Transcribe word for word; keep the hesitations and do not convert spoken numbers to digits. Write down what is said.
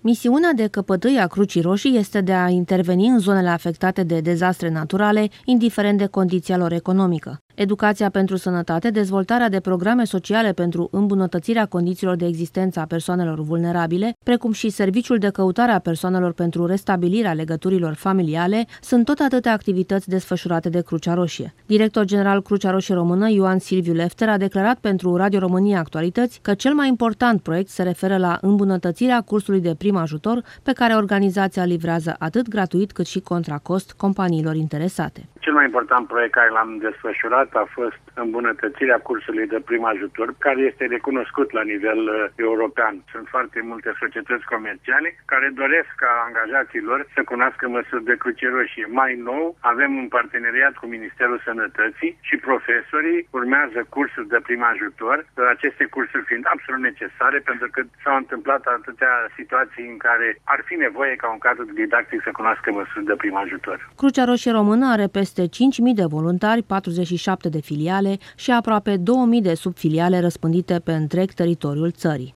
Misiunea de căpătâi a Crucii Roșii este de a interveni în zonele afectate de dezastre naturale, indiferent de condiția lor economică. Educația pentru sănătate, dezvoltarea de programe sociale pentru îmbunătățirea condițiilor de existență a persoanelor vulnerabile, precum și serviciul de căutare a persoanelor pentru restabilirea legăturilor familiale, sunt tot atâtea activități desfășurate de Crucea Roșie. Director general Crucea Roșie Română, Ioan Silviu Lefter, a declarat pentru Radio România Actualități că cel mai important proiect se referă la îmbunătățirea cursului de prim ajutor pe care organizația livrează atât gratuit cât și contra cost companiilor interesate. Cel mai important proiect care l-am desfășurat a fost îmbunătățirea cursului de prim ajutor, care este recunoscut la nivel uh, european. Sunt foarte multe societăți comerciale care doresc ca angajații lor să cunoască măsuri de Cruce Roșie. Mai nou, avem un parteneriat cu Ministerul Sănătății și profesorii urmează cursuri de prim ajutor, aceste cursuri fiind absolut necesare pentru că s-au întâmplat atâtea situații în care ar fi nevoie ca un cadru didactic să cunoască măsuri de prim ajutor. Crucea Roșie Română are peste cinci mii de voluntari, patruzeci și șapte de filiale și aproape două mii de subfiliale răspândite pe întreg teritoriul țării.